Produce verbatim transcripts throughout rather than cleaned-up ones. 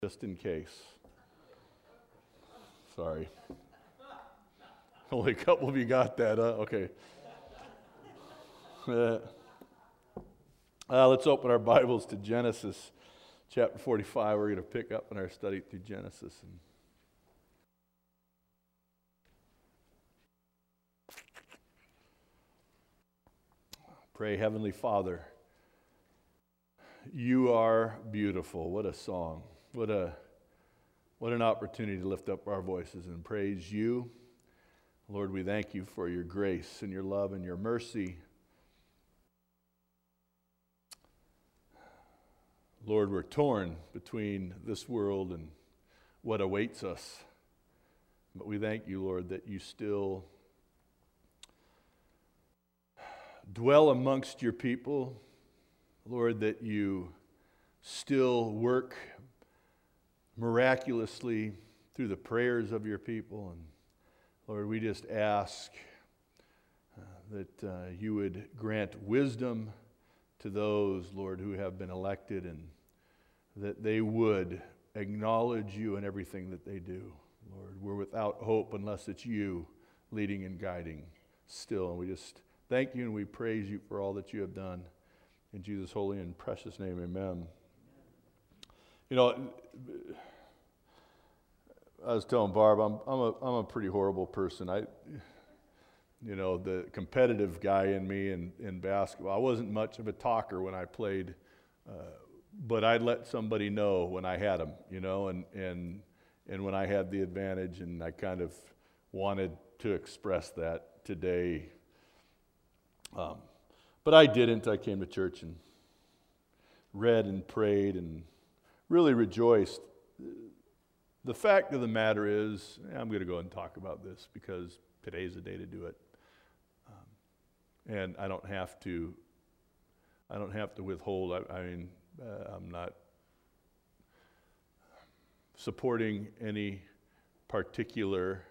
just in case. Sorry. Only a couple of you got that, huh? Okay. Uh, uh, let's open our Bibles to Genesis chapter forty-five. We're going to pick up in our study through Genesis. And pray, Heavenly Father, you are beautiful. What a song. What a what an opportunity to lift up our voices and praise you. Lord, we thank you for your grace and your love and your mercy. Lord, we're torn between this world and what awaits us. But we thank you, Lord, that you still dwell amongst your people. Lord, that you still work miraculously through the prayers of your people. And Lord, we just ask uh, that uh, you would grant wisdom to those, Lord, who have been elected, and that they would acknowledge you in everything that they do. Lord, we're without hope unless it's you leading and guiding still. And we just thank you and we praise you for all that you have done. In Jesus' holy and precious name, amen. You know, I was telling Barb, I'm, I'm, a, I'm a pretty horrible person. I, you know, the competitive guy in me in, in basketball, I wasn't much of a talker when I played, uh, but I'd let somebody know when I had them, you know, and, and, and when I had the advantage, and I kind of wanted to express that today. Um, But I didn't. I came to church and read and prayed and really rejoiced. The fact of the matter is, I'm going to go and talk about this because today's the day to do it. Um, and I don't have to, I don't have to withhold. I, I mean, uh, I'm not supporting any particular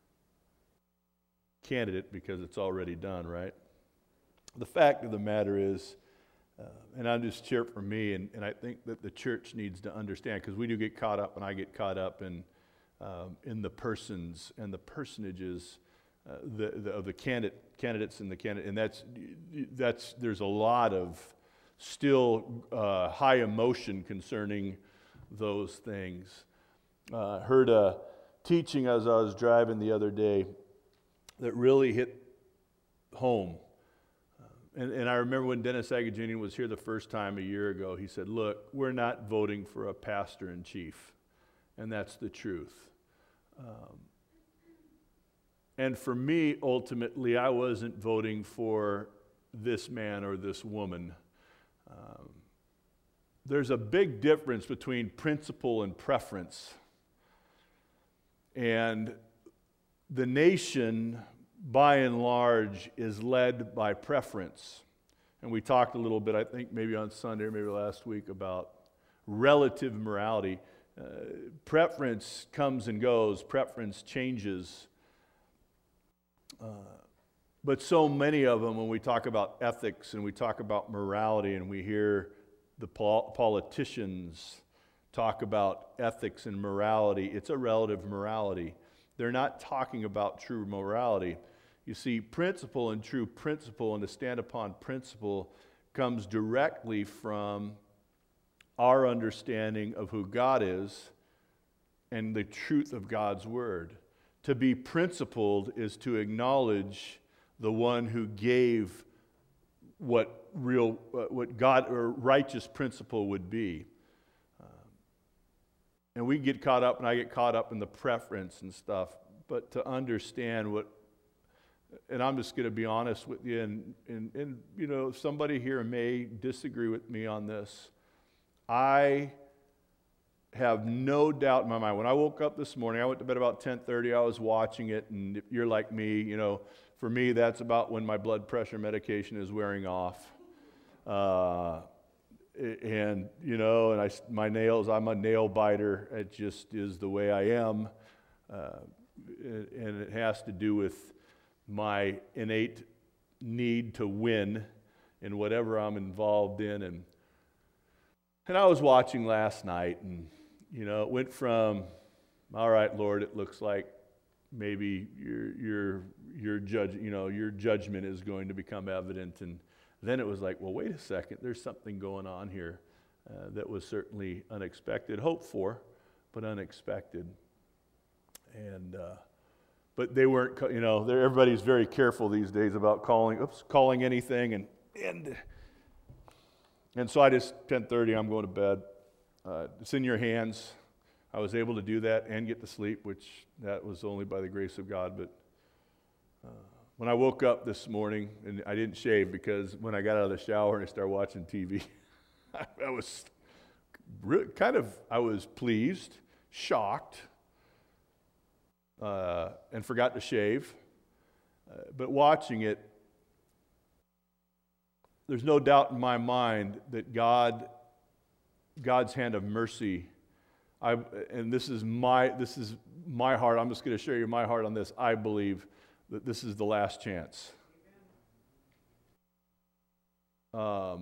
candidate because it's already done, right? The fact of the matter is, uh, and I'm just cheering for me, and, and I think that the church needs to understand, because we do get caught up, and I get caught up in um, in the persons and the personages uh, the, the, of the candidate, candidates and the candidate, and that's that's there's a lot of still uh, high emotion concerning those things. I uh, heard a teaching as I was driving the other day that really hit home. And, and I remember when Dennis Agajanian was here the first time a year ago, he said, look, we're not voting for a pastor-in-chief. And that's the truth. Um, and for me, ultimately, I wasn't voting for this man or this woman. Um, there's a big difference between principle and preference. And the nation, by and large, is led by preference. And we talked a little bit, I think maybe on Sunday or maybe last week, about relative morality. Uh, preference comes and goes. Preference changes. Uh, but so many of them, when we talk about ethics and we talk about morality and we hear the pol- politicians talk about ethics and morality, it's a relative morality. They're not talking about true morality. You see, principle and true principle, and to stand upon principle, comes directly from our understanding of who God is and the truth of God's Word. To be principled is to acknowledge the one who gave what real, what God or righteous principle would be. And we get caught up, and I get caught up in the preference and stuff. But to understand what, and I'm just going to be honest with you, and, and, and you know, somebody here may disagree with me on this. I have no doubt in my mind. When I woke up this morning, I went to bed about ten thirty. I was watching it, and if you're like me, you know, for me, that's about when my blood pressure medication is wearing off. Uh, And, you know, and I, my nails, I'm a nail biter. It just is the way I am. Uh, and it has to do with my innate need to win in whatever I'm involved in. And and I was watching last night, and you know, it went from, all right, Lord, it looks like maybe your your your judge, you know, your judgment is going to become evident, and then it was like, well, wait a second, there's something going on here uh, that was certainly unexpected, hoped for, but unexpected. And uh, but they weren't, you know, everybody's very careful these days about calling, oops, calling anything, and and and so I just ten thirty, I'm going to bed. Uh, it's in your hands. I was able to do that and get to sleep, which that was only by the grace of God. But uh, when I woke up this morning, and I didn't shave because when I got out of the shower and I started watching T V, I, I was really, kind of, I was pleased, shocked, uh, and forgot to shave. Uh, but watching it, there's no doubt in my mind that God, God's hand of mercy. I, and this is my this is my heart. I'm just going to share you my heart on this. I believe that this is the last chance. Um,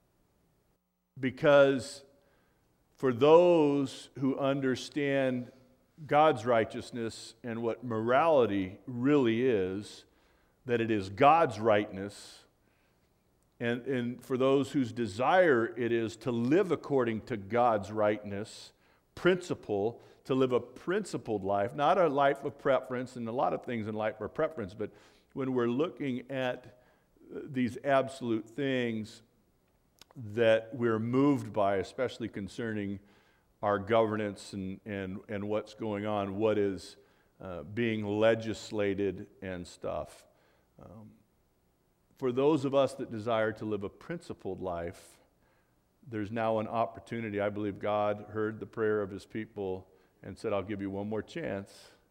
because for those who understand God's righteousness and what morality really is, that it is God's rightness, and, and for those whose desire it is to live according to God's rightness, principle, to live a principled life, not a life of preference, and a lot of things in life are preference, but when we're looking at these absolute things that we're moved by, especially concerning our governance and, and, and what's going on, what is uh, being legislated and stuff. Um, for those of us that desire to live a principled life, there's now an opportunity. I believe God heard the prayer of his people and said, I'll give you one more chance.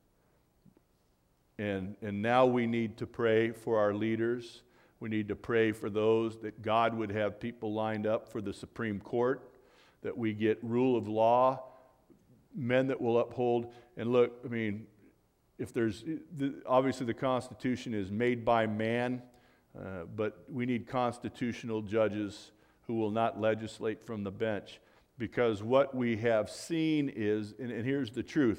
And, and now we need to pray for our leaders. We need to pray for those that God would have people lined up for the Supreme Court, that we get rule of law, men that will uphold. And look, I mean, if there's, obviously the Constitution is made by man, uh, but we need constitutional judges who will not legislate from the bench. Because what we have seen is, and, and here's the truth,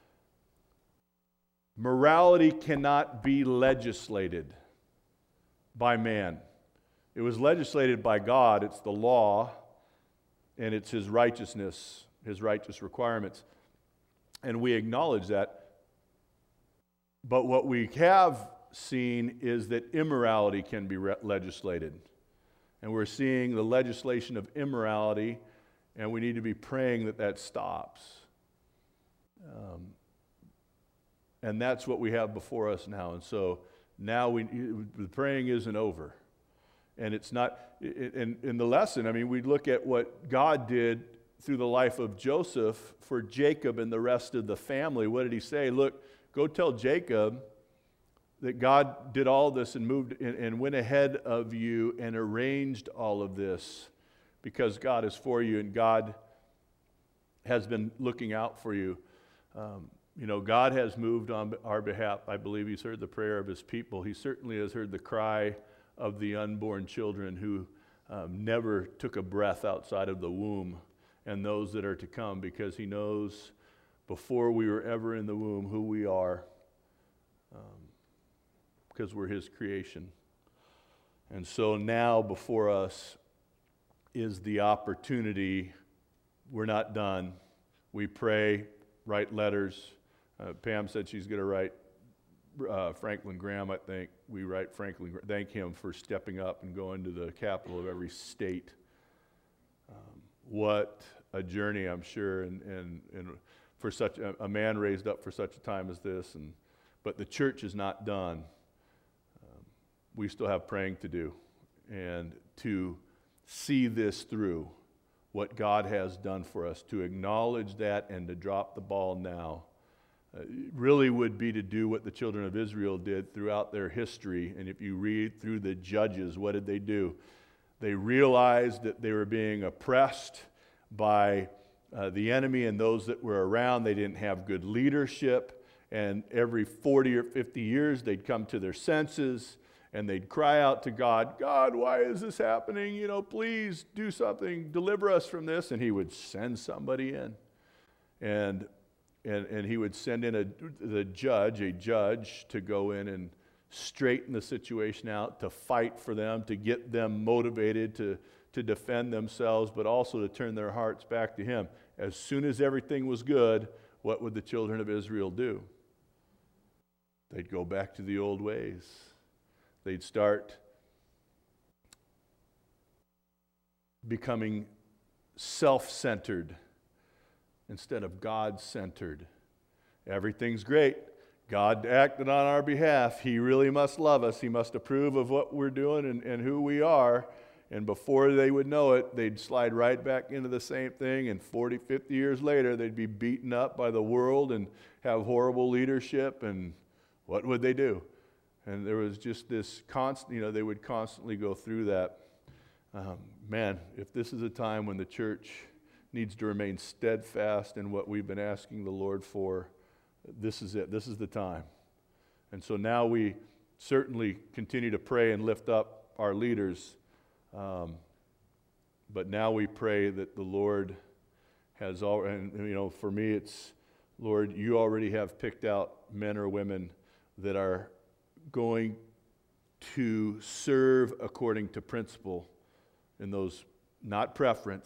morality cannot be legislated by man. It was legislated by God. It's the law, and it's his righteousness, his righteous requirements. And we acknowledge that. But what we have seen is that immorality can be re- legislated. And we're seeing the legislation of immorality, and we need to be praying that that stops. Um, and that's what we have before us now. And so now we, the praying isn't over. And it's not, in, in the lesson, I mean, we look at what God did through the life of Joseph for Jacob and the rest of the family. What did he say? Look, go tell Jacob that God did all this and moved and, and went ahead of you and arranged all of this because God is for you and God has been looking out for you. Um, you know, God has moved on our behalf. I believe he's heard the prayer of his people. He certainly has heard the cry of the unborn children who um, never took a breath outside of the womb and those that are to come, because he knows before we were ever in the womb who we are. Um, because we're his creation. And so now before us is the opportunity. We're not done. We pray, write letters. Uh, Pam said she's going to write uh, Franklin Graham, I think. We write Franklin, thank him for stepping up and going to the capital of every state. Um, what a journey, I'm sure, and, and, and for such a, a man raised up for such a time as this. And but the church is not done. We still have praying to do and to see this through, what God has done for us, to acknowledge that and to drop the ball now. Uh, really would be to do what the children of Israel did throughout their history. And if you read through the Judges, what did they do? They realized that they were being oppressed by uh, the enemy and those that were around. They didn't have good leadership. And every forty or fifty years, they'd come to their senses. And they'd cry out to God, God, why is this happening? You know, please do something, deliver us from this. And he would send somebody in. And, and, and he would send in a, the judge, a judge, to go in and straighten the situation out, to fight for them, to get them motivated to, to defend themselves, but also to turn their hearts back to him. As soon as everything was good, what would the children of Israel do? They'd go back to the old ways. They'd start becoming self-centered instead of God-centered. Everything's great. God acted on our behalf. He really must love us. He must approve of what we're doing and, and who we are. And before they would know it, they'd slide right back into the same thing. And forty, fifty years later, they'd be beaten up by the world and have horrible leadership. And what would they do? And there was just this constant, you know, they would constantly go through that. Um, man, if this is a time when the church needs to remain steadfast in what we've been asking the Lord for, this is it. This is the time. And so now we certainly continue to pray and lift up our leaders. Um, but now we pray that the Lord has all, and you know, for me it's, Lord, you already have picked out men or women that are going to serve according to principle in those, not preference,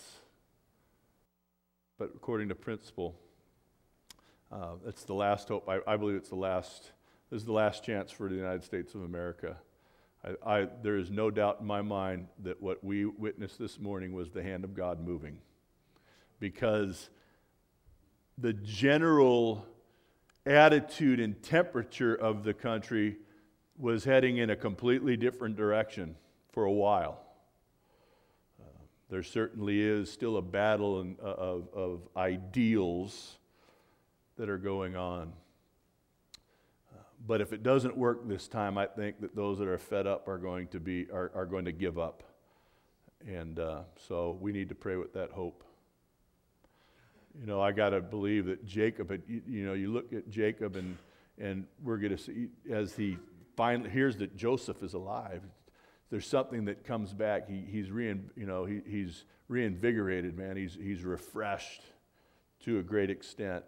but according to principle. Uh, it's the last hope. I, I believe it's the last, this is the last chance for the United States of America. I, I, there is no doubt in my mind that what we witnessed this morning was the hand of God moving. Because the general attitude and temperature of the country was heading in a completely different direction for a while. Uh, there certainly is still a battle in, uh, of, of ideals that are going on. Uh, but if it doesn't work this time, I think that those that are fed up are going to be are, are going to give up. And uh, so we need to pray with that hope. You know, I got to believe that Jacob, had, you, you know, you look at Jacob and and we're going to see as he finally hears that Joseph is alive, there's something that comes back. He he's rein, you know, he he's reinvigorated, man. He's he's refreshed to a great extent.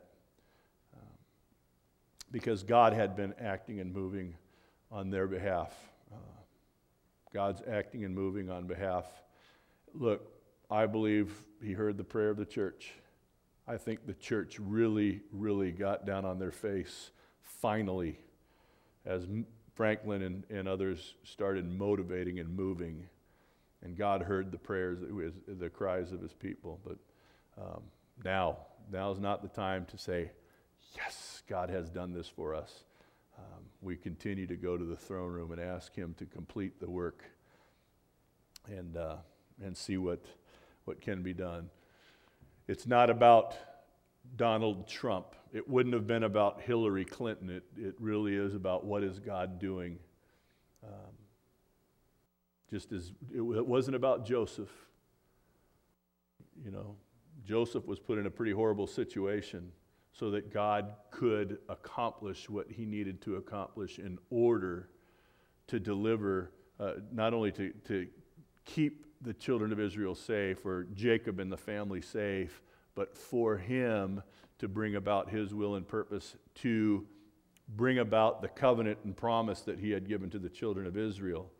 Because God had been acting and moving on their behalf. Uh, God's acting and moving on behalf. Look, I believe he heard the prayer of the church. I think the church really, really got down on their face finally as Franklin and, and others started motivating and moving. And God heard the prayers, the cries of his people. But um, now, now is not the time to say, yes, God has done this for us. Um, we continue to go to the throne room and ask him to complete the work and uh, and see what what can be done. It's not about Donald Trump. It wouldn't have been about Hillary Clinton. It, it really is about what is God doing. Um, just as it, it wasn't about Joseph. You know, Joseph was put in a pretty horrible situation so that God could accomplish what he needed to accomplish in order to deliver, uh, not only to, to keep the children of Israel safe, or Jacob and the family safe, but for him to bring about his will and purpose, to bring about the covenant and promise that he had given to the children of Israel.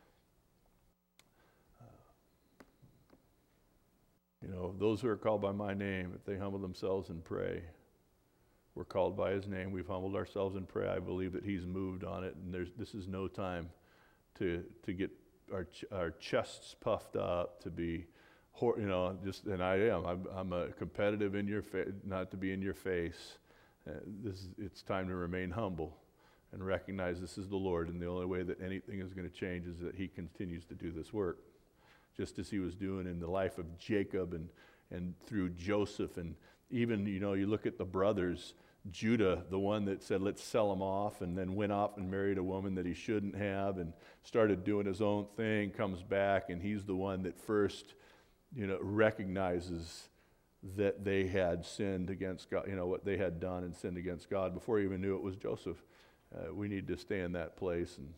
Uh, you know, those who are called by my name, if they humble themselves and pray, we're called by his name. We've humbled ourselves in prayer. I believe that he's moved on it, and there's, this is no time to to get our ch- our chests puffed up, to be, hor- you know, just, and I am. I'm, I'm a competitive in your face, not to be in your face. Uh, this is, it's time to remain humble and recognize this is the Lord, and the only way that anything is going to change is that he continues to do this work, just as he was doing in the life of Jacob and and through Joseph, and even, you know, you look at the brothers. Judah, the one that said, let's sell him off, and then went off and married a woman that he shouldn't have and started doing his own thing, comes back, and he's the one that first, you know, recognizes that they had sinned against God, you know, what they had done and sinned against God before he even knew it was Joseph. Uh, we need to stay in that place and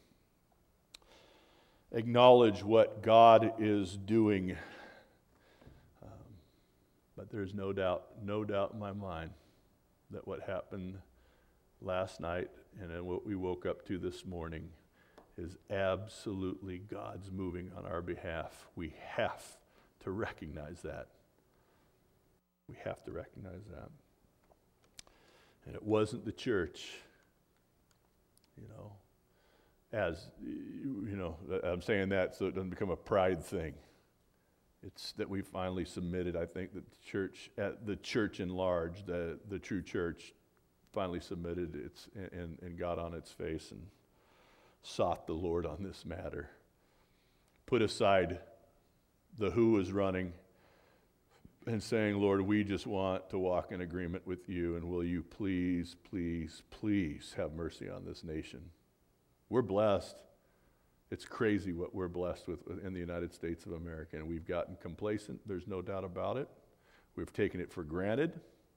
acknowledge what God is doing. Um, But there's no doubt, no doubt in my mind that what happened last night and then what we woke up to this morning is absolutely God's moving on our behalf. We have to recognize that. We have to recognize that. And it wasn't the church, you know, as, you know, I'm saying that so it doesn't become a pride thing. It's that we finally submitted. I think that the church, at the church in large, the, the true church, finally submitted its and, and got on its face and sought the Lord on this matter. Put aside the who is running and saying, Lord, we just want to walk in agreement with you, and will you please, please, please have mercy on this nation. We're blessed. It's crazy what we're blessed with in the United States of America, and we've gotten complacent. There's no doubt about it. We've taken it for granted,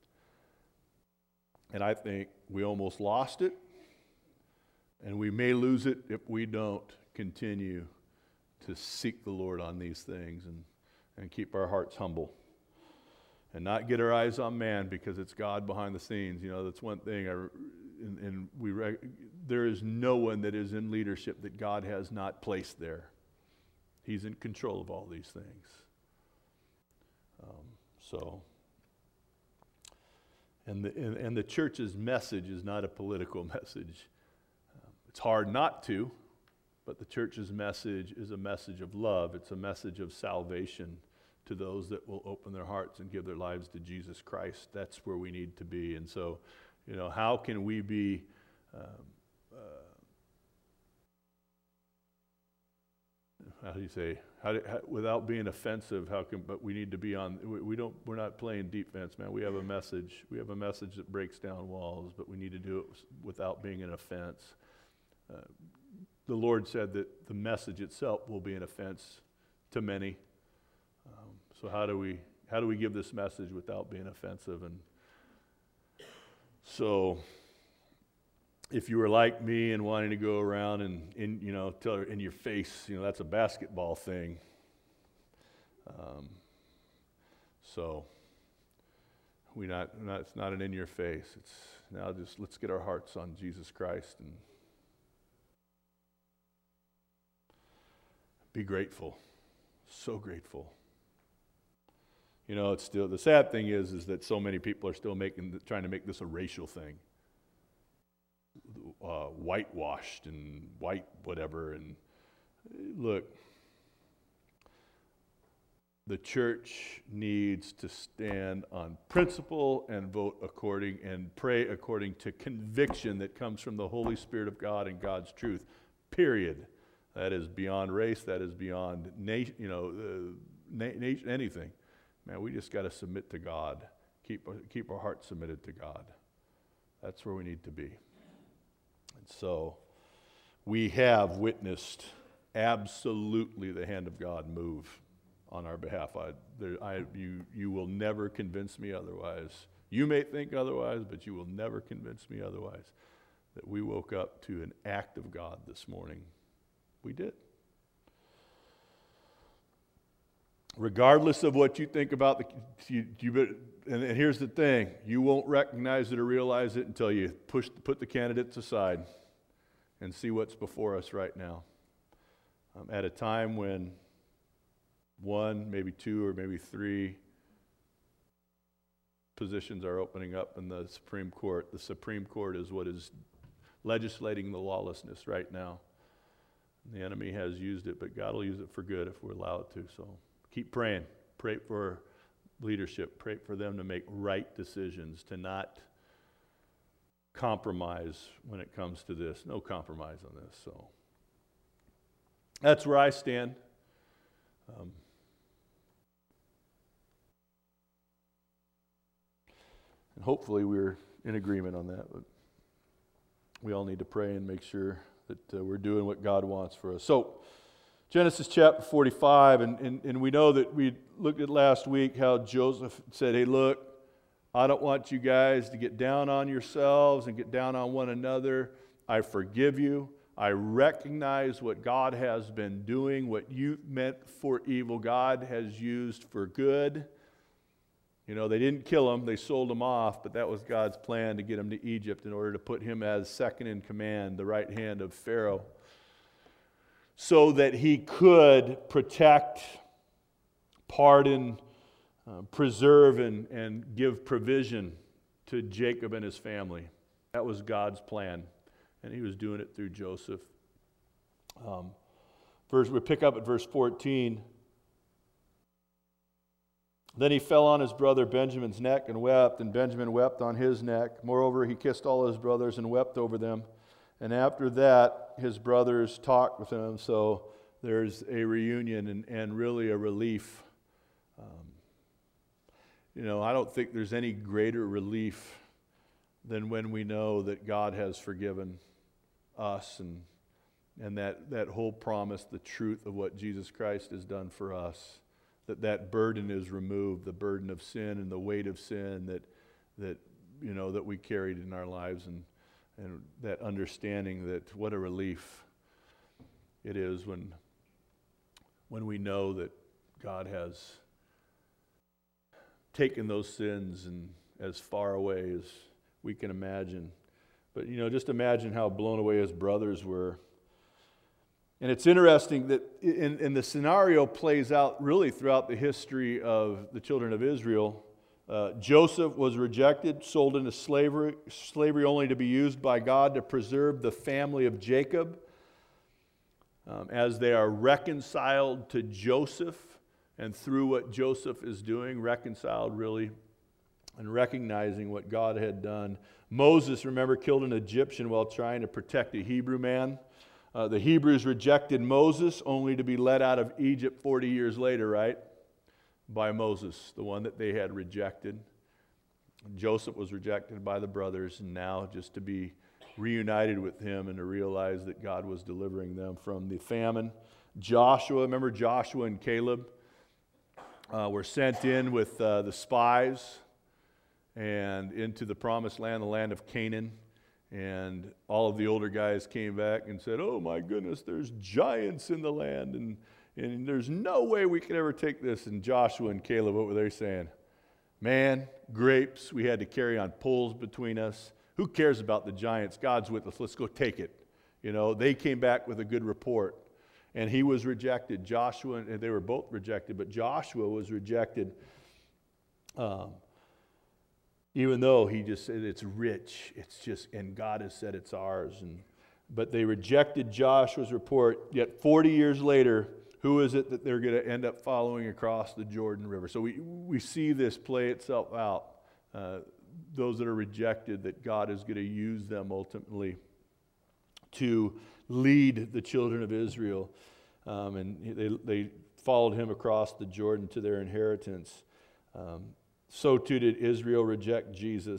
and I think we almost lost it, and we may lose it if we don't continue to seek the Lord on these things and, and keep our hearts humble and not get our eyes on man, because it's God behind the scenes. You know, that's one thing. I, and, and we rec- there is no one that is in leadership that God has not placed there. He's in control of all these things. Um, so, and the and, and the church's message is not a political message. Um, it's hard not to, but the church's message is a message of love. It's a message of salvation to those that will open their hearts and give their lives to Jesus Christ. That's where we need to be. And so, you know, how can we be um, uh, how do you say, how, do, how without being offensive, how can, but we need to be on, we, we don't, we're not playing defense, man. We have a message. We have a message that breaks down walls, but we need to do it without being an offense. Uh, the Lord said that the message itself will be an offense to many. Um, so how do we how do we give this message without being offensive? And so, if you were like me and wanting to go around and in you know tell her in your face, you know that's a basketball thing. Um, so we not, not it's not an in your face. It's now just let's get our hearts on Jesus Christ and be grateful, so grateful. You know, it's still, the sad thing is, is that so many people are still making, trying to make this a racial thing. Uh, whitewashed and white whatever. And look, the church needs to stand on principle and vote according and pray according to conviction that comes from the Holy Spirit of God and God's truth, period. That is beyond race, that is beyond nation, you know, uh, na- nation, anything. Man, we just got to submit to God. Keep, keep our hearts submitted to God. That's where we need to be. And so we have witnessed absolutely the hand of God move on our behalf. I, there, I, you, you will never convince me otherwise. You may think otherwise, but you will never convince me otherwise that we woke up to an act of God this morning. We did. Regardless of what you think about the, you, you, and here's the thing, you won't recognize it or realize it until you push, put the candidates aside and see what's before us right now. Um, at a time when one, maybe two, or maybe three positions are opening up in the Supreme Court. The Supreme Court is what is legislating the lawlessness right now. The enemy has used it, but God will use it for good if we're allowed to. So keep praying. Pray for leadership. Pray for them to make right decisions, to not compromise when it comes to this. No compromise on this. So that's where I stand. Um, and hopefully we're in agreement on that. But we all need to pray and make sure that uh, we're doing what God wants for us. So, Genesis chapter forty-five, and, and, and we know that we looked at last week how Joseph said, hey, look, I don't want you guys to get down on yourselves and get down on one another. I forgive you. I recognize what God has been doing, what you meant for evil, God has used for good. You know, they didn't kill him, they sold him off, but that was God's plan to get him to Egypt in order to put him as second in command, the right hand of Pharaoh, so that he could protect, pardon, uh, preserve, and, and give provision to Jacob and his family. That was God's plan, and he was doing it through Joseph. Um, verse, we pick up at verse fourteen. Then he fell on his brother Benjamin's neck and wept, and Benjamin wept on his neck. Moreover, he kissed all his brothers and wept over them. And after that, his brothers talked with him, so there's a reunion and, and really a relief. Um, you know, I don't think there's any greater relief than when we know that God has forgiven us and, and that, that whole promise, the truth of what Jesus Christ has done for us. That that burden is removed, the burden of sin and the weight of sin that that you know that we carried in our lives, and and that understanding that what a relief it is when when we know that God has taken those sins and as far away as we can imagine. But you know, just imagine how blown away his brothers were. And it's interesting that in, in the scenario plays out really throughout the history of the children of Israel. Uh, Joseph was rejected, sold into slavery, slavery only to be used by God to preserve the family of Jacob. Um, as they are reconciled to Joseph, and through what Joseph is doing, reconciled really, and recognizing what God had done. Moses, remember, killed an Egyptian while trying to protect a Hebrew man. Uh, the Hebrews rejected Moses only to be led out of Egypt forty years later, right? By Moses, the one that they had rejected. Joseph was rejected by the brothers, and now just to be reunited with him and to realize that God was delivering them from the famine. Joshua, remember Joshua and Caleb uh, were sent in with uh, the spies and into the promised land, the land of Canaan. And all of the older guys came back and said, oh my goodness, there's giants in the land, and, and there's no way we could ever take this. And Joshua and Caleb, what were they saying? Man, grapes, we had to carry on poles between us. Who cares about the giants? God's with us. Let's go take it. You know, they came back with a good report. And he was rejected. Joshua, and they were both rejected, but Joshua was rejected. Um, Even though he just said it's rich, it's just, and God has said it's ours. And but they rejected Joshua's report. Yet forty years later, who is it that they're going to end up following across the Jordan River? So we we see this play itself out. Uh, those that are rejected, that God is going to use them ultimately to lead the children of Israel, um, and they they followed him across the Jordan to their inheritance. Um, So too did Israel reject Jesus.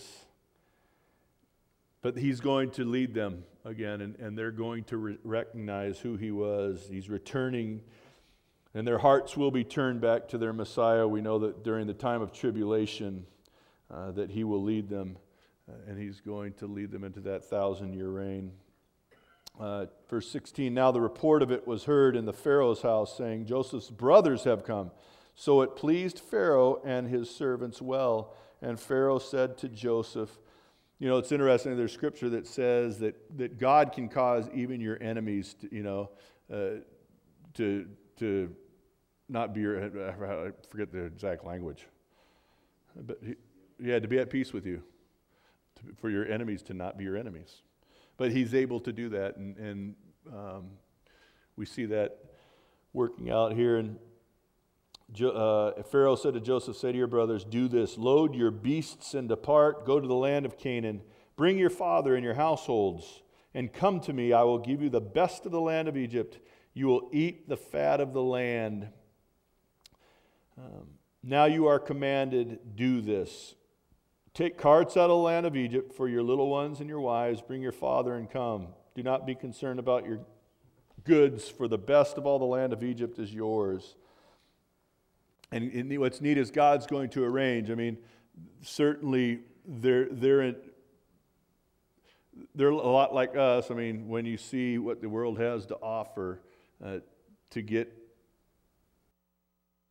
But he's going to lead them again, and, and they're going to re- recognize who he was. He's returning, and their hearts will be turned back to their Messiah. We know that during the time of tribulation uh, that he will lead them, uh, and he's going to lead them into that thousand-year reign. Uh, verse sixteen, now the report of it was heard in the Pharaoh's house, saying, Joseph's brothers have come. So it pleased Pharaoh and his servants well. And Pharaoh said to Joseph, you know, it's interesting, there's scripture that says that, that God can cause even your enemies to, you know, uh, to, to not be your, I forget the exact language. But he, he had to be at peace with you, to, for your enemies to not be your enemies. But he's able to do that, and, and um, we see that working out here. And Uh, Pharaoh said to Joseph, say to your brothers, do this, load your beasts and depart, go to the land of Canaan, bring your father and your households, and come to me. I will give you the best of the land of Egypt. You will eat the fat of the land. Um, now you are commanded, do this. Take carts out of the land of Egypt for your little ones and your wives. Bring your father and come. Do not be concerned about your goods, for the best of all the land of Egypt is yours. And, and what's neat is God's going to arrange. I mean, certainly they're they're in, they're a lot like us. I mean, when you see what the world has to offer, uh, to get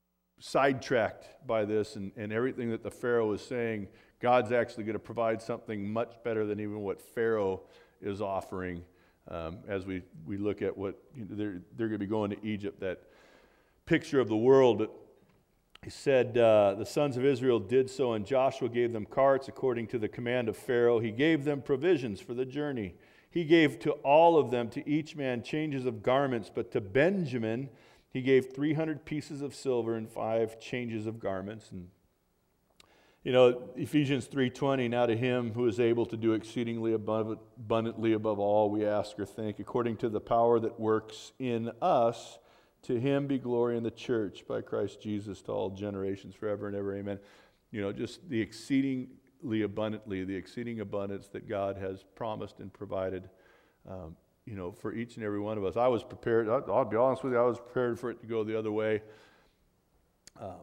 sidetracked by this and, and everything that the Pharaoh is saying. God's actually going to provide something much better than even what Pharaoh is offering. Um, as we, we look at what, you know, they're, they're going to be going to Egypt, that picture of the world. But he said, uh, the sons of Israel did so, and Joshua gave them carts according to the command of Pharaoh. He gave them provisions for the journey. He gave to all of them, to each man, changes of garments, but to Benjamin he gave three hundred pieces of silver and five changes of garments. And you know, Ephesians three twenty, now to him who is able to do exceedingly above, abundantly above all we ask or think, according to the power that works in us, to him be glory in the church by Christ Jesus to all generations forever and ever. Amen. You know, just the exceedingly abundantly, the exceeding abundance that God has promised and provided, um, you know, for each and every one of us. I was prepared, I'll, I'll be honest with you, I was prepared for it to go the other way. Um,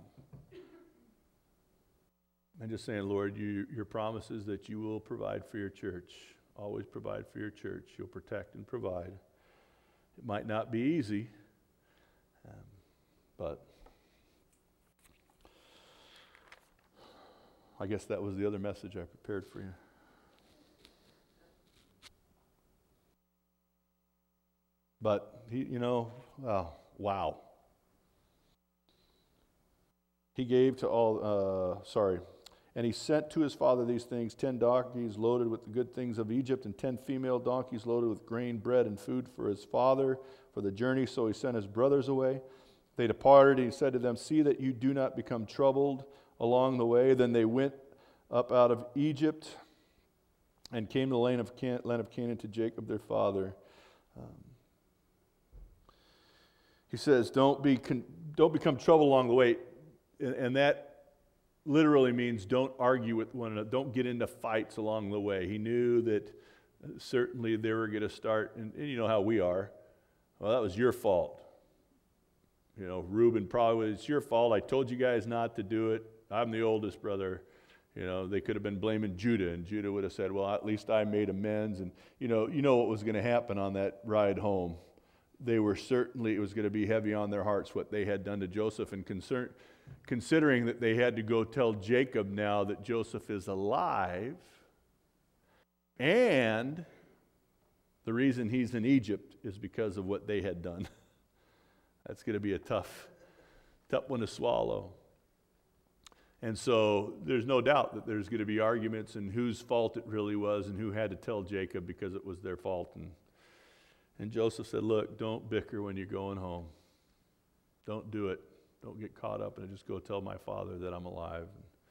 I'm just saying, Lord, you, your promise is that you will provide for your church. Always provide for your church. You'll protect and provide. It might not be easy, um, but I guess that was the other message I prepared for you. But, he, you know, well, wow. He gave to all, uh, sorry, and he sent to his father these things, ten donkeys loaded with the good things of Egypt, and ten female donkeys loaded with grain, bread, and food for his father for the journey. So he sent his brothers away. They departed, and he said to them, see that you do not become troubled along the way. Then they went up out of Egypt and came to the land of, Can- land of Canaan to Jacob their father. Um, he says, don't be con- don't become troubled along the way. And, and that literally means don't argue with one another. Don't get into fights along the way. He knew that uh, certainly they were going to start, and, and you know how we are. Well, that was your fault. You know, Reuben probably, it's your fault. I told you guys not to do it. I'm the oldest brother. You know, they could have been blaming Judah, and Judah would have said, well, at least I made amends. And, you know, you know what was going to happen on that ride home. They were certainly, it was going to be heavy on their hearts what they had done to Joseph, and concern, considering that they had to go tell Jacob now that Joseph is alive, and the reason he's in Egypt is because of what they had done. That's going to be a tough, tough one to swallow. And so there's no doubt that there's going to be arguments and whose fault it really was and who had to tell Jacob because it was their fault. And, and Joseph said, look, don't bicker when you're going home. Don't do it. Don't get caught up in it. Just go tell my father that I'm alive.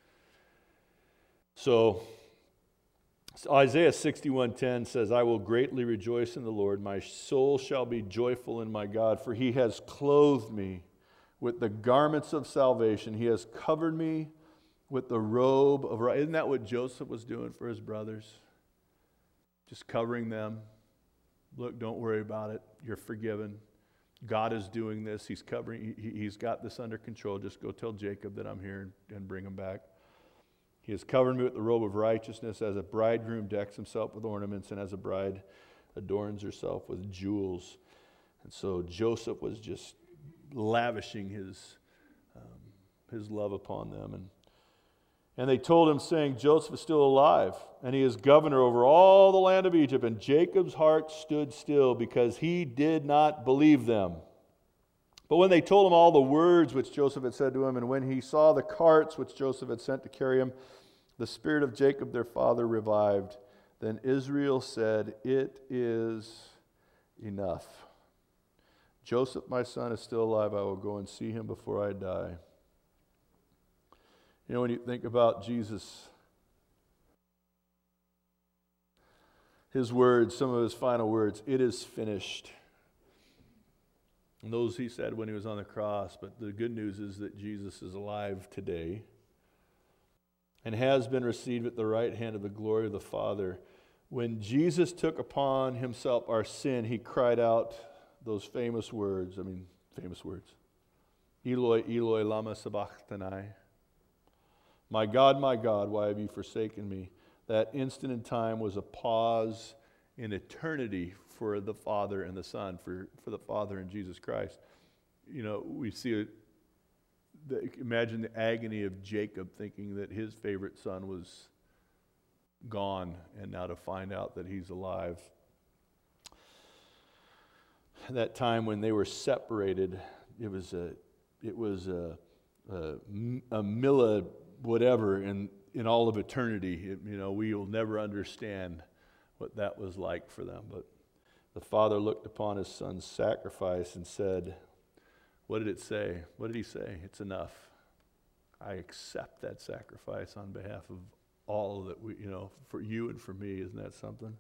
So Isaiah sixty-one ten says, I will greatly rejoice in the Lord. My soul shall be joyful in my God, for he has clothed me with the garments of salvation. He has covered me with the robe of right. Isn't that what Joseph was doing for his brothers? Just covering them. Look, don't worry about it. You're forgiven. God is doing this. He's covering, he, he's got this under control. Just go tell Jacob that I'm here and, and bring him back. He has covered me with the robe of righteousness, as a bridegroom decks himself with ornaments, and as a bride adorns herself with jewels. And so Joseph was just lavishing his um, his love upon them. And, and they told him, saying, Joseph is still alive, and he is governor over all the land of Egypt. And Jacob's heart stood still, because he did not believe them. But when they told him all the words which Joseph had said to him, and when he saw the carts which Joseph had sent to carry him, the spirit of Jacob their father revived. Then Israel said, it is enough. Joseph, my son, is still alive. I will go and see him before I die. You know, when you think about Jesus, his words, some of his final words, it is finished. And those he said when he was on the cross. But the good news is that Jesus is alive today and has been received at the right hand of the glory of the Father. When Jesus took upon himself our sin, he cried out those famous words. I mean, famous words. Eloi, Eloi, lama sabachthani. My God, my God, why have you forsaken me? That instant in time was a pause in eternity for the Father and the Son, for, for the Father and Jesus Christ. You know, we see it, the, imagine the agony of Jacob thinking that his favorite son was gone, and now to find out that he's alive. That time when they were separated, it was a, it was a, a, a milli whatever in in all of eternity. It, you know, we will never understand what that was like for them. But the father looked upon his son's sacrifice and said, what did it say? What did he say? It's enough. I accept that sacrifice on behalf of all that we, you know, for you and for me. Isn't that something?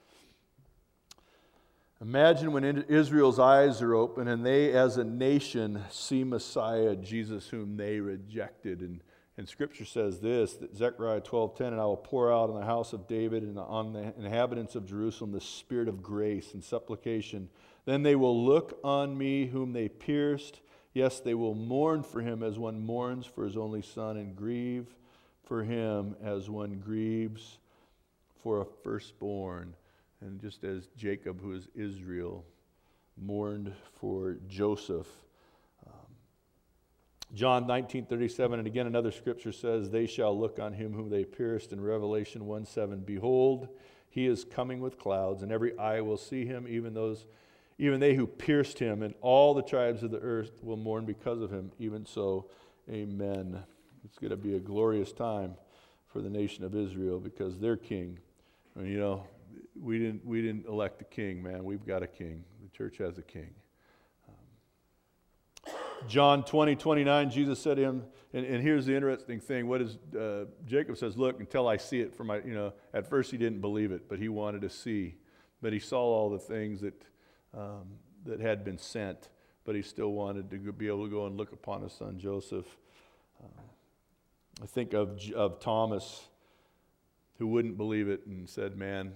Imagine when Israel's eyes are open and they as a nation see Messiah, Jesus whom they rejected. And, and Scripture says this, that Zechariah twelve ten, and I will pour out on the house of David and on the inhabitants of Jerusalem the spirit of grace and supplication. Then they will look on me whom they pierced. Yes, they will mourn for him as one mourns for his only son, and grieve for him as one grieves for a firstborn. And just as Jacob, who is Israel, mourned for Joseph. Um, John nineteen thirty-seven, and again another scripture says, they shall look on him whom they pierced. In Revelation one seven, behold, he is coming with clouds, and every eye will see him, even those, even they who pierced him, and all the tribes of the earth will mourn because of him. Even so, amen. It's going to be a glorious time for the nation of Israel because their king, I mean, you know, We didn't we didn't elect a king, man. We've got a king. The church has a king. Um, John twenty, twenty-nine, Jesus said to him, and, and here's the interesting thing. What is, uh, Jacob says, look, until I see it for my, you know, at first he didn't believe it, but he wanted to see. But he saw all the things that, um, that had been sent, but he still wanted to be able to go and look upon his son Joseph. Um, I think of, of Thomas, who wouldn't believe it and said, man,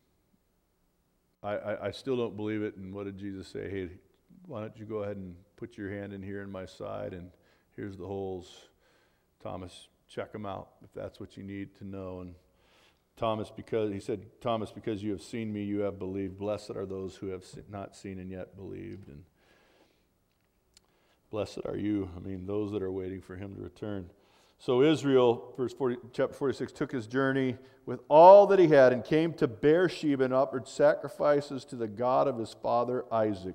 I, I, I still don't believe it. And what did Jesus say? Hey, why don't you go ahead and put your hand in here in my side, and here's the holes. Thomas, check them out if that's what you need to know. And Thomas, because he said, Thomas, because you have seen me, you have believed. Blessed are those who have not seen and yet believed. And blessed are you, I mean, those that are waiting for him to return. So Israel, verse forty, chapter forty-six, took his journey with all that he had and came to Beersheba and offered sacrifices to the God of his father Isaac.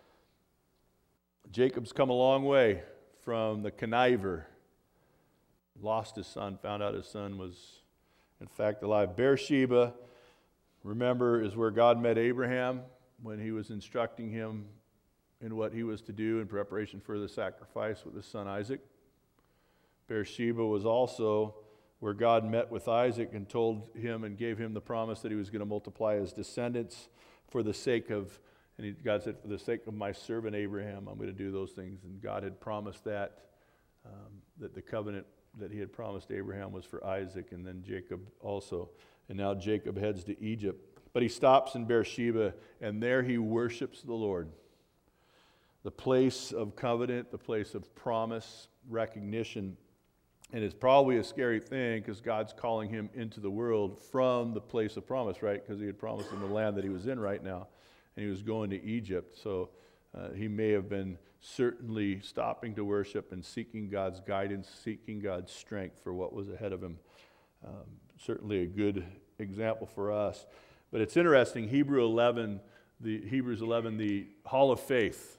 Jacob's come a long way from the conniver. Lost his son, found out his son was in fact alive. Beersheba, remember, is where God met Abraham when he was instructing him in what he was to do in preparation for the sacrifice with his son Isaac. Beersheba was also where God met with Isaac and told him and gave him the promise that he was going to multiply his descendants for the sake of, and he, God said, for the sake of my servant Abraham, I'm going to do those things. And God had promised that, um, that the covenant that he had promised Abraham was for Isaac, and then Jacob also. And now Jacob heads to Egypt. But he stops in Beersheba, and there he worships the Lord. The place of covenant, the place of promise, recognition. And it's probably a scary thing because God's calling him into the world from the place of promise, right? Because he had promised him the land that he was in right now. And he was going to Egypt. So uh, he may have been certainly stopping to worship and seeking God's guidance, seeking God's strength for what was ahead of him. Um, certainly a good example for us. But it's interesting, Hebrew eleven, the Hebrews eleven, the Hall of Faith.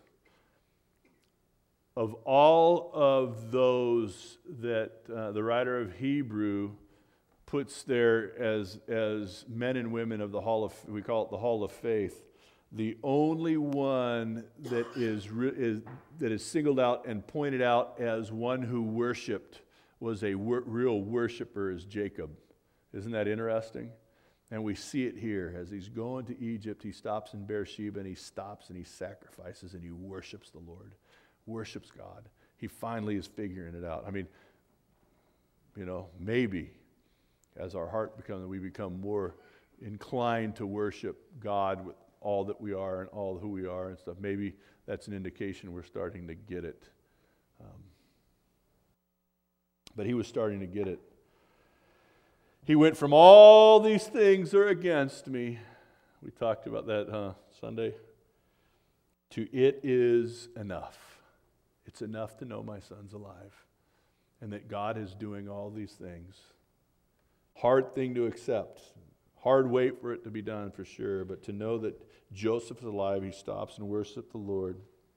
Of all of those that uh, the writer of Hebrew puts there as, as men and women of the Hall of, we call it the Hall of Faith, the only one that is, re- is, that is singled out and pointed out as one who worshiped was a wor- real worshiper is Jacob. Isn't that interesting? And we see it here. As he's going to Egypt, he stops in Beersheba, and he stops and he sacrifices and he worships the Lord. Worships God. He finally is figuring it out. I mean, you know, maybe as our heart becomes, we become more inclined to worship God with all that we are and all who we are and stuff. Maybe that's an indication we're starting to get it. Um, but he was starting to get it. He went from all these things are against me. We talked about that, huh, Sunday? To it is enough. It's enough to know my son's alive. and that God is doing all these things. Hard thing to accept. Hard wait for it to be done for sure, but to know that Joseph is alive, he stops and worships the Lord.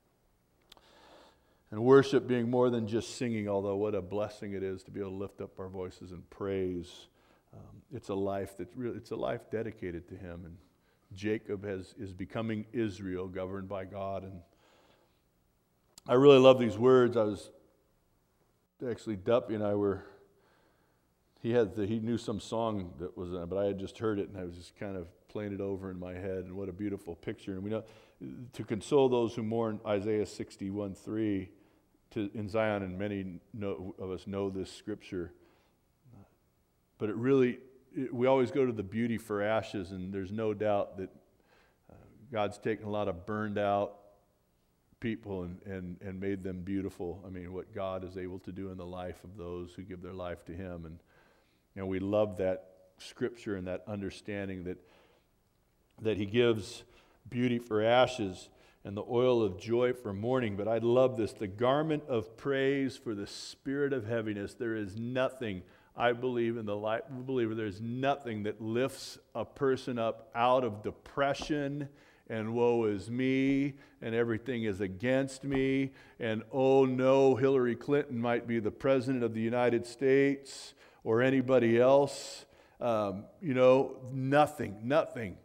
And worship being more than just singing, although what a blessing it is to be able to lift up our voices and praise. Um, it's a life that's really, it's a life dedicated to him. And Jacob has is becoming Israel, governed by God. And I really love these words. I was actually Duppy and I were. He had the, he knew some song that was, uh, but I had just heard it, and I was just kind of playing it over in my head. And what a beautiful picture! And we know to console those who mourn, Isaiah sixty-one three, to in Zion, and many know, of us know this scripture. But it really, it, we always go to the beauty for ashes, and there's no doubt that uh, God's taken a lot of burned out people and, and, and made them beautiful. I mean, what God is able to do in the life of those who give their life to him. And you know, we love that scripture and that understanding that that he gives beauty for ashes and the oil of joy for mourning. But I love this, the garment of praise for the spirit of heaviness. There is nothing, I believe in the life of a believer, there's nothing that lifts a person up out of depression and woe is me, and everything is against me, and oh no, Hillary Clinton might be the president of the United States, or anybody else. Um, you know, nothing, nothing,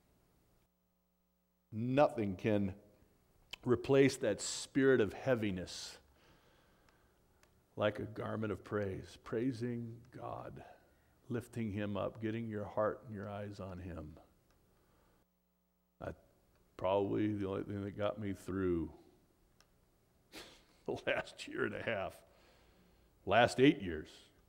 nothing can replace that spirit of heaviness like a garment of praise, praising God, lifting him up, getting your heart and your eyes on him. Probably the only thing that got me through the last year and a half, last eight years.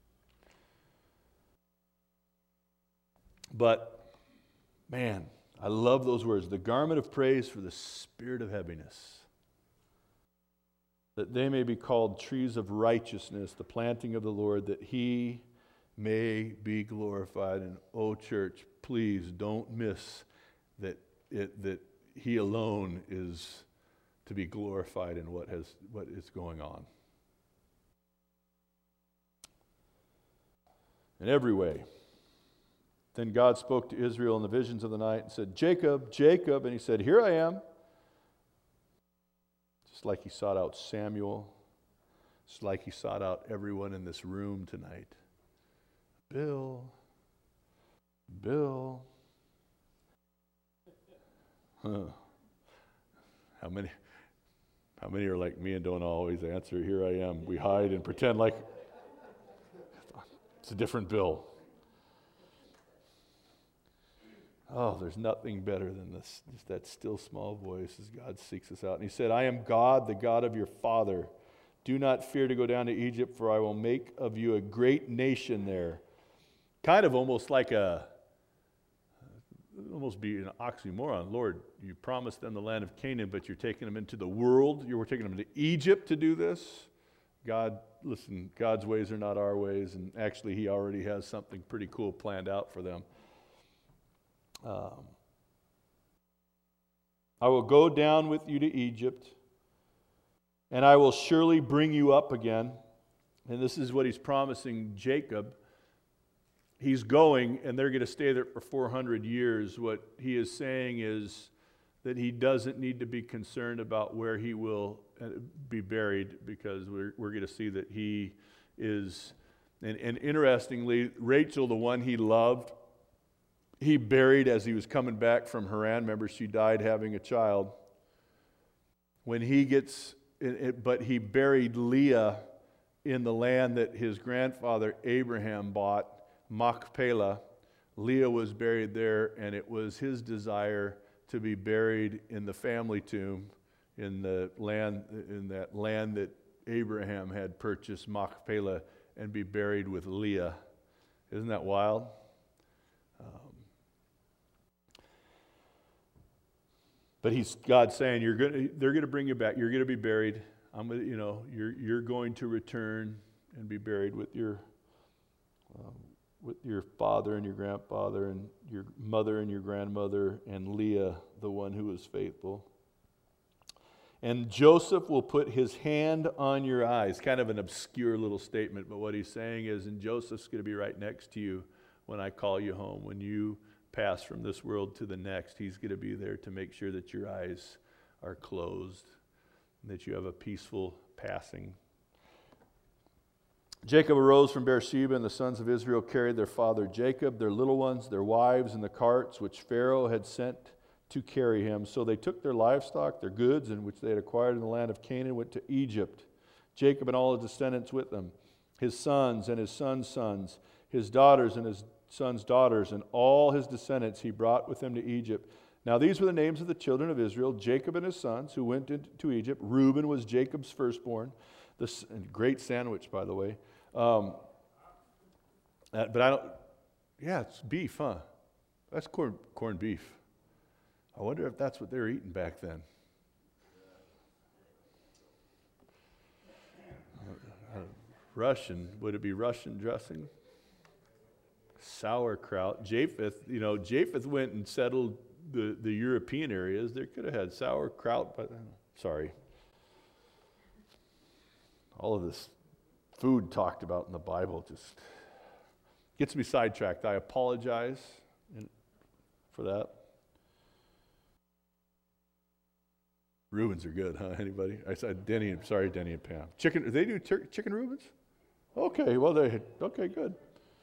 But, man, I love those words. The garment of praise for the spirit of heaviness, that they may be called trees of righteousness, the planting of the Lord, that he may be glorified. And, oh, church, please don't miss that it that he alone is to be glorified in what has what is going on. In every way. Then God spoke to Israel in the visions of the night and said, Jacob, Jacob. And he said, here I am. Just like he sought out Samuel. Just like he sought out everyone in this room tonight. Bill. Bill. Huh. How many how many are like me and don't always answer, here I am? We hide and pretend like it's a different Bill. Oh, there's nothing better than this, just that still small voice as God seeks us out. And he said, I am God, the God of your father. Do not fear to go down to Egypt, for I will make of you a great nation there. Kind of almost like a almost be an oxymoron. Lord, you promised them the land of Canaan, but you're taking them into the world. You were taking them to Egypt to do this. God, listen, God's ways are not our ways, and actually he already has something pretty cool planned out for them. Um, I will go down with you to Egypt, and I will surely bring you up again. And this is what he's promising Jacob. He's going, and they're going to stay there for four hundred years. What he is saying is that he doesn't need to be concerned about where he will be buried, because we're, we're going to see that he is, and, and interestingly, Rachel, the one he loved, he buried as he was coming back from Haran. Remember, she died having a child. When he gets, it, but he buried Leah in the land that his grandfather Abraham bought, Machpelah. Leah was buried there, and it was his desire to be buried in the family tomb in the land, in that land that Abraham had purchased, Machpelah, and be buried with Leah. Isn't that wild? Um, but he's God's saying, you're going, they're going to bring you back. You're going to be buried. I'm going, you know, you're you're going to return and be buried with your. Um, with your father and your grandfather and your mother and your grandmother and Leah, the one who was faithful. And Joseph will put his hand on your eyes. Kind of an obscure little statement, but what he's saying is, and Joseph's going to be right next to you when I call you home. When you pass from this world to the next, he's going to be there to make sure that your eyes are closed and that you have a peaceful passing. Jacob arose from Beersheba, and the sons of Israel carried their father Jacob, their little ones, their wives, and the carts which Pharaoh had sent to carry him. So they took their livestock, their goods, and which they had acquired in the land of Canaan, went to Egypt. Jacob and all his descendants with them, his sons and his sons' sons, his daughters and his sons' daughters, and all his descendants he brought with him to Egypt. Now these were the names of the children of Israel, Jacob and his sons, who went into Egypt. Reuben was Jacob's firstborn. This great sandwich, by the way. Um, uh, but I don't, yeah, it's beef, huh? That's corn, corned beef. I wonder if that's what they were eating back then. Uh, Russian, would it be Russian dressing? Sauerkraut. Japheth, you know, Japheth went and settled the, the European areas. They could have had sauerkraut, but sorry. All of this food talked about in the Bible just gets me sidetracked. I apologize for that. Reubens are good, huh? Anybody? I said Denny. I'm sorry, Denny and Pam. Chicken? Do they do tur- chicken Reubens? Okay. Well, they. Okay. Good.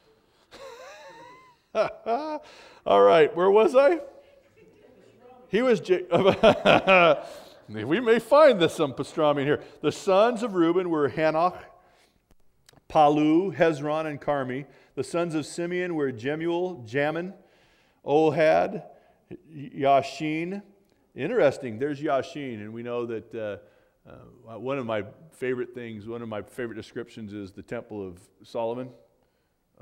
All right. Where was I? He was. J- we may find this some pastrami in here. The sons of Reuben were Hanoch, Palu, Hezron, and Carmi. The sons of Simeon were Jemuel, Jamin, Ohad, Yashin. Interesting, there's Yashin, and we know that uh, uh, one of my favorite things, one of my favorite descriptions is the Temple of Solomon. Um,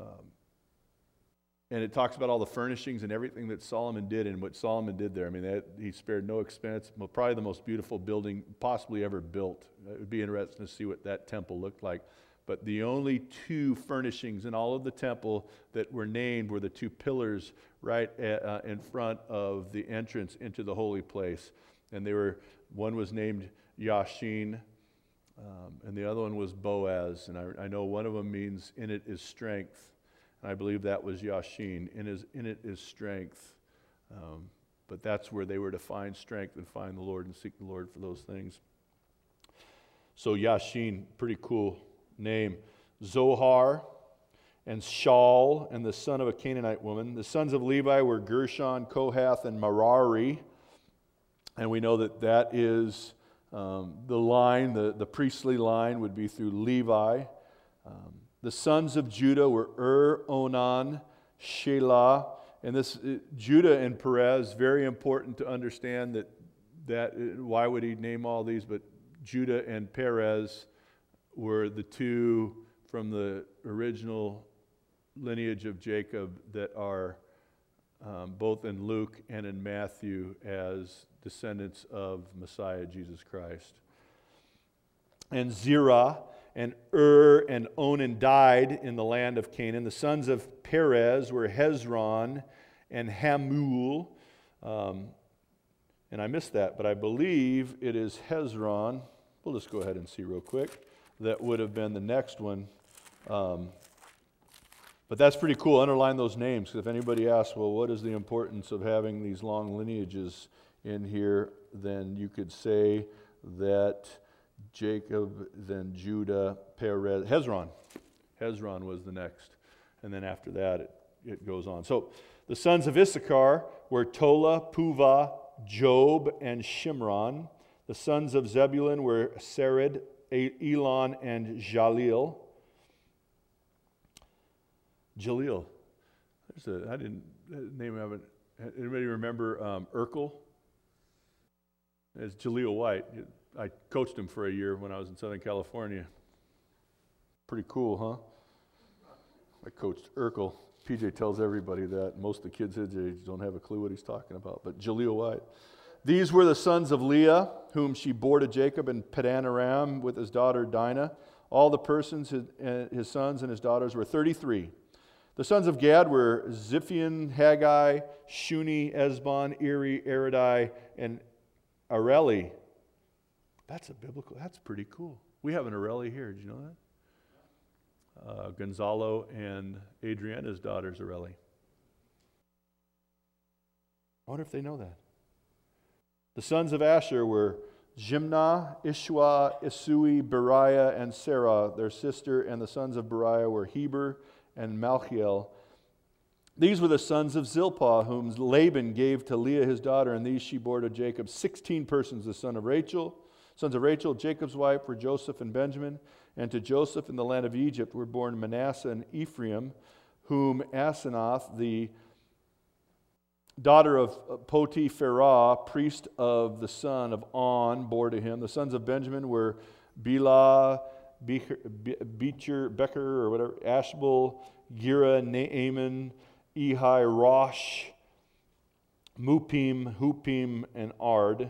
and it talks about all the furnishings and everything that Solomon did and what Solomon did there. I mean, that, he spared no expense. Probably the most beautiful building possibly ever built. It would be interesting to see what that temple looked like. But the only two furnishings in all of the temple that were named were the two pillars right at, uh, in front of the entrance into the holy place. And they were, one was named Yashin, um, and the other one was Boaz. And I, I know one of them means in it is strength. And I believe that was Yashin. In, his, in it is strength. Um, but that's where they were to find strength and find the Lord and seek the Lord for those things. So Yashin, pretty cool name. Zohar and Shaul and the son of a Canaanite woman. The sons of Levi were Gershon, Kohath, and Merari. And we know that that is um, the line, the, the priestly line would be through Levi. Um, the sons of Judah were Ur, Onan, Shelah. And this, uh, Judah and Perez, very important to understand that, that uh, why would he name all these? But Judah and Perez were the two from the original lineage of Jacob that are um, both in Luke and in Matthew as descendants of Messiah Jesus Christ. And Zerah and Ur and Onan died in the land of Canaan. The sons of Perez were Hezron and Hamul. Um, and I missed that, but I believe it is Hezron. We'll just go ahead and see real quick. That would have been the next one. Um, but that's pretty cool. Underline those names, because if anybody asks, well, what is the importance of having these long lineages in here, then you could say that Jacob, then Judah, Perez, Hezron. Hezron was the next. And then after that, it, it goes on. So the sons of Issachar were Tola, Puvah, Job, and Shimron. The sons of Zebulun were Sered, Elon, and Jalil. Jalil. There's a, I didn't, name of it. Anybody remember um, Urkel? It's Jaleel White. I coached him for a year when I was in Southern California. Pretty cool, huh? I coached Urkel. P J tells everybody that. Most of the kids his age don't have a clue what he's talking about. But Jaleel White. These were the sons of Leah, whom she bore to Jacob in Padan Aram with his daughter Dinah. All the persons, his, uh, his sons and his daughters, were thirty-three. The sons of Gad were Ziphion, Haggai, Shuni, Esbon, Eri, Eridai, and Areli. That's a biblical, that's pretty cool. We have an Areli here. Did you know that? Uh, Gonzalo and Adriana's daughter's Areli. I wonder if they know that. The sons of Asher were Jimnah, Ishwa, Isui, Beriah, and Sarah, their sister, and the sons of Beriah were Heber and Malchiel. These were the sons of Zilpah, whom Laban gave to Leah his daughter, and these she bore to Jacob. Sixteen persons, the son of Rachel. Sons of Rachel, Jacob's wife, were Joseph and Benjamin. And to Joseph in the land of Egypt were born Manasseh and Ephraim, whom Asenath, the daughter of Potipharah, priest of the son of On, bore to him. The sons of Benjamin were Bela, Becher, Becher, Becher or whatever, Ashbel, Gira, Naaman, Ehi, Rosh, Mupim, Hupim, and Ard.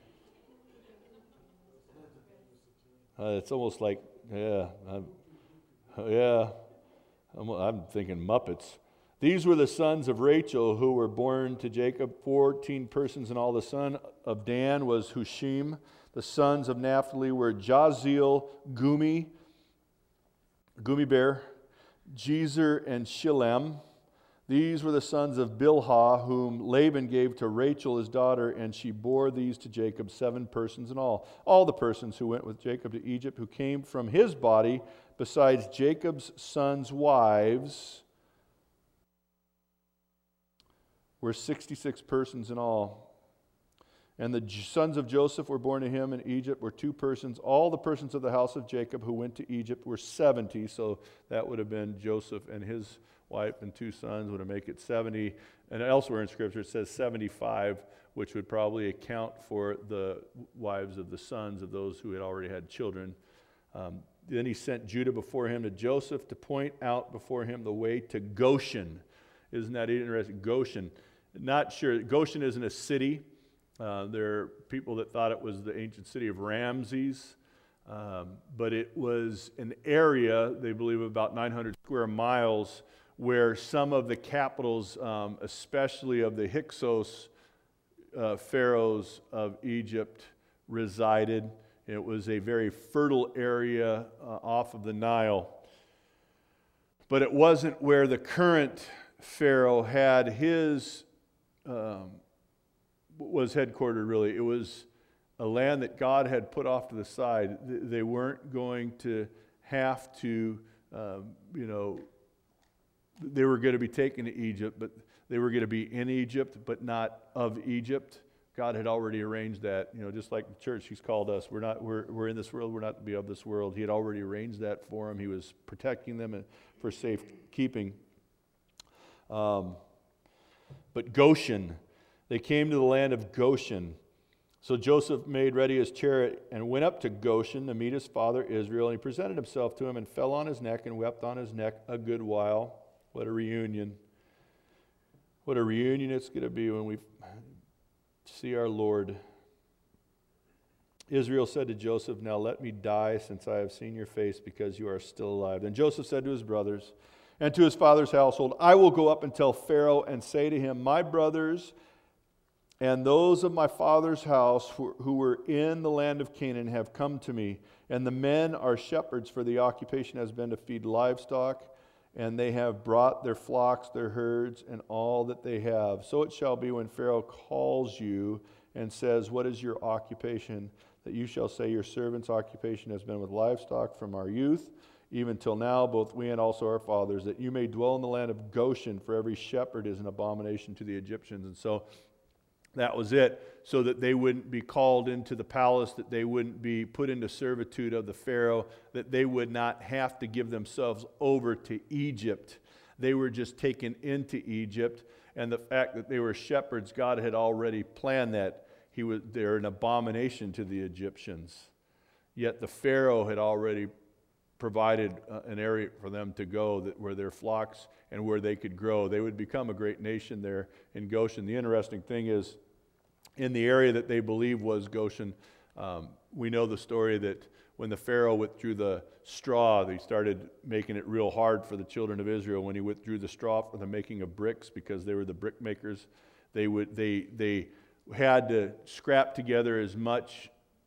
Uh, it's almost like, yeah, I'm, yeah, I'm, I'm thinking Muppets. These were the sons of Rachel who were born to Jacob, fourteen persons in all. The son of Dan was Hushim. The sons of Naphtali were Jaziel, Gumi, Gumi Bear, Jezer, and Shillem. These were the sons of Bilhah, whom Laban gave to Rachel his daughter, and she bore these to Jacob, seven persons in all. All the persons who went with Jacob to Egypt, who came from his body, besides Jacob's sons' wives, were sixty-six persons in all. And the sons of Joseph were born to him in Egypt were two persons. All the persons of the house of Jacob who went to Egypt were seventy, so that would have been Joseph and his wife and two sons would have make it seventy. And elsewhere in Scripture it says seventy-five, which would probably account for the wives of the sons of those who had already had children. Um, then he sent Judah before him to Joseph to point out before him the way to Goshen. Isn't that interesting? Goshen. Not sure. Goshen isn't a city. Uh, there are people that thought it was the ancient city of Ramses. Um, but it was an area, they believe, of about nine hundred square miles where some of the capitals, um, especially of the Hyksos uh, pharaohs of Egypt, resided. It was a very fertile area uh, off of the Nile. But it wasn't where the current Pharaoh had his, um, was headquartered really. It was a land that God had put off to the side. They weren't going to have to, um, you know, they were going to be taken to Egypt, but they were going to be in Egypt, but not of Egypt. God had already arranged that, you know, just like the church, He's called us. We're not, we're, we're in this world, we're not to be of this world. He had already arranged that for them. He was protecting them for safekeeping. Um, but Goshen, they came to the land of Goshen. So Joseph made ready his chariot and went up to Goshen to meet his father Israel. And he presented himself to him and fell on his neck and wept on his neck a good while. What a reunion. What a reunion it's going to be when we see our Lord. Israel said to Joseph, "Now let me die, since I have seen your face, because you are still alive." Then Joseph said to his brothers and to his father's household, "I will go up and tell Pharaoh and say to him, my brothers and those of my father's house who were in the land of Canaan have come to me, and the men are shepherds, for the occupation has been to feed livestock, and they have brought their flocks, their herds, and all that they have. So it shall be when Pharaoh calls you and says, 'What is your occupation?' that you shall say, 'Your servant's occupation has been with livestock from our youth, even till now, both we and also our fathers, that you may dwell in the land of Goshen, for every shepherd is an abomination to the Egyptians.'" And so that was it, so that they wouldn't be called into the palace, that they wouldn't be put into servitude of the Pharaoh, that they would not have to give themselves over to Egypt. They were just taken into Egypt, and the fact that they were shepherds, God had already planned that. He was, they're an abomination to the Egyptians. Yet the Pharaoh had already provided uh, an area for them to go that where their flocks and where they could grow. They would become a great nation there in Goshen. The interesting thing is, in the area that they believe was Goshen, um, we know the story that when the Pharaoh withdrew the straw, they started making it real hard for the children of Israel. When he withdrew the straw for the making of bricks, because they were the brick makers, they would they they had to scrap together as much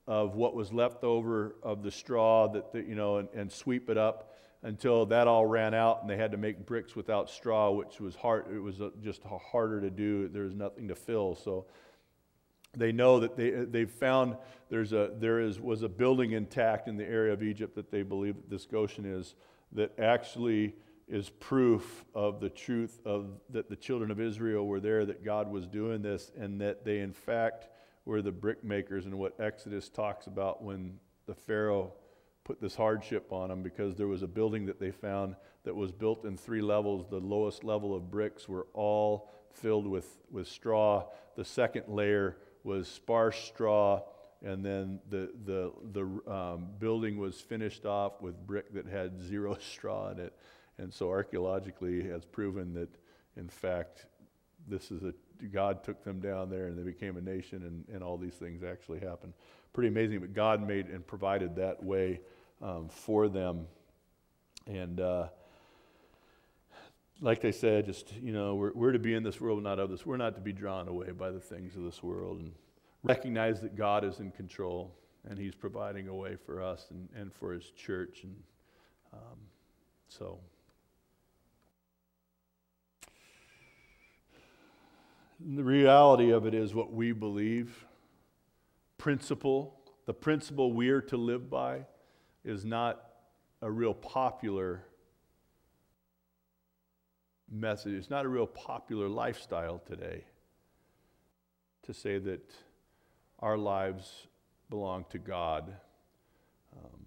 of what was left over of the straw, that the, you know, and, and sweep it up until that all ran out, and they had to make bricks without straw, which was hard. It was uh, just harder to do. There was nothing to fill, so they know that they they found there's a there is was a building intact in the area of Egypt that they believe that this Goshen is, that actually is proof of the truth of that the children of Israel were there, that God was doing this, and that they in fact were the brick makers, and what Exodus talks about when the Pharaoh put this hardship on them, because there was a building that they found that was built in three levels. The lowest level of bricks were all filled with, with straw. The second layer was sparse straw, and then the the the um, building was finished off with brick that had zero straw in it. And so archaeologically has proven that, in fact, this is a God took them down there and they became a nation, and, and all these things actually happened. Pretty amazing, but God made and provided that way um, for them. And uh, like I said, just, you know, we're, we're to be in this world, not of this. We're not to be drawn away by the things of this world, and recognize that God is in control and He's providing a way for us and, and for His church. And um, so... The reality of it is what we believe, principle, the principle we are to live by is not a real popular message. It's not a real popular lifestyle today to say that our lives belong to God. Um,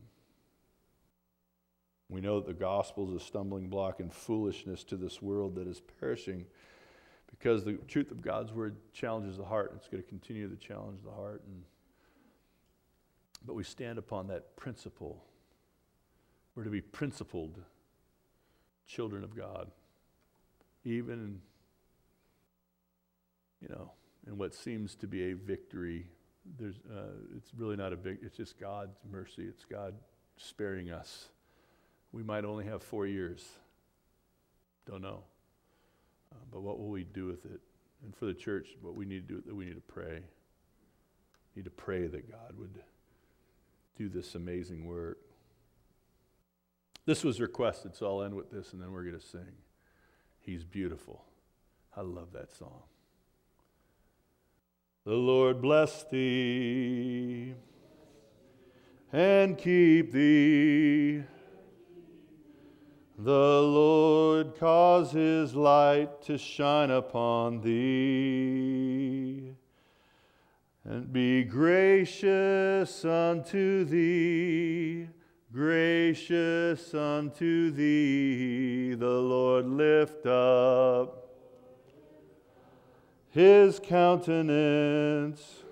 we know that the gospel is a stumbling block and foolishness to this world that is perishing, because the truth of God's word challenges the heart. It's going to continue to challenge the heart. And, but we stand upon that principle. We're to be principled children of God, even in, you know, in what seems to be a victory. There's, uh, it's really not a big. It's just God's mercy. It's God sparing us. We might only have four years. Don't know. Uh, but what will we do with it? And for the church, what we need to do, that we need to pray. We need to pray that God would do this amazing work. This was requested, so I'll end with this, and then we're going to sing. He's beautiful. I love that song. The Lord bless thee and keep thee. The Lord cause His light to shine upon thee, and be gracious unto thee, gracious unto thee. The Lord lift up His countenance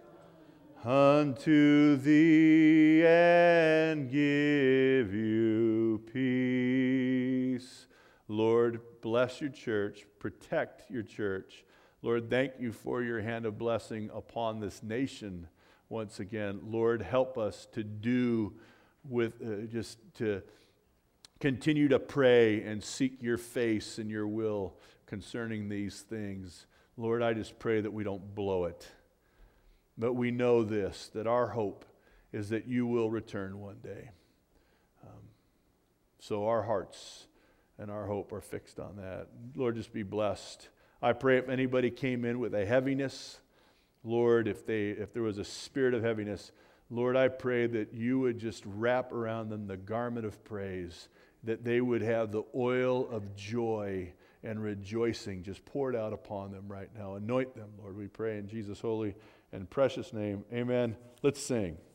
unto thee, and give you peace. Lord, bless your church, protect your church. Lord, thank you for your hand of blessing upon this nation once again. Lord, help us to do with, uh, just to continue to pray and seek your face and your will concerning these things. Lord, I just pray that we don't blow it. But we know this, that our hope is that you will return one day. Um, so our hearts and our hope are fixed on that. Lord, just be blessed. I pray if anybody came in with a heaviness, Lord, if they if there was a spirit of heaviness, Lord, I pray that you would just wrap around them the garment of praise, that they would have the oil of joy and rejoicing just poured out upon them right now. Anoint them, Lord, we pray in Jesus' holy and precious name. Amen. Let's sing.